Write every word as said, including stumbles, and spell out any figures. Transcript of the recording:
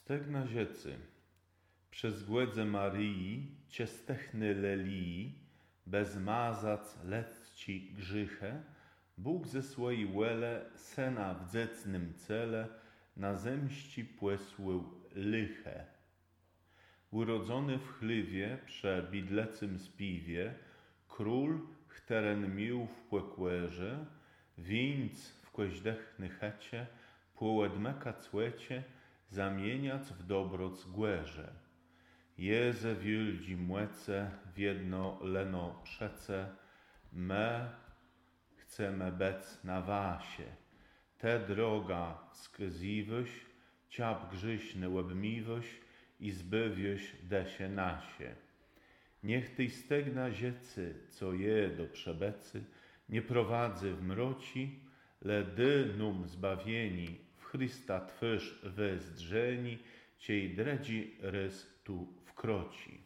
Stegna ziecy, przez głędze Maryi, ciestechny lelii, bez mazac lecci grzyche, Bóg ze swojej łele sena w dzecnym cele na zemści płesłył lyche. Urodzony w chliwie prze bidlecym spiwie, król chteren mił w płekłerze, wińc w koźdechny checie, płołedmeka cłecie, zamieniac w dobroc głerze. Jeze wildzi młece, w jedno leno przece, me chceme bec na wasie. Te droga wskaziwoś, ciap grzyśny łebmiwoś i zbywioś desie nasie. Niech tej stegna ziecy, co je do przebecy, nie prowadzy w mroci, le dy num zbawieni, w Chrysta twyż wyzdrzeni, ciej dredzi rys tu wkroci.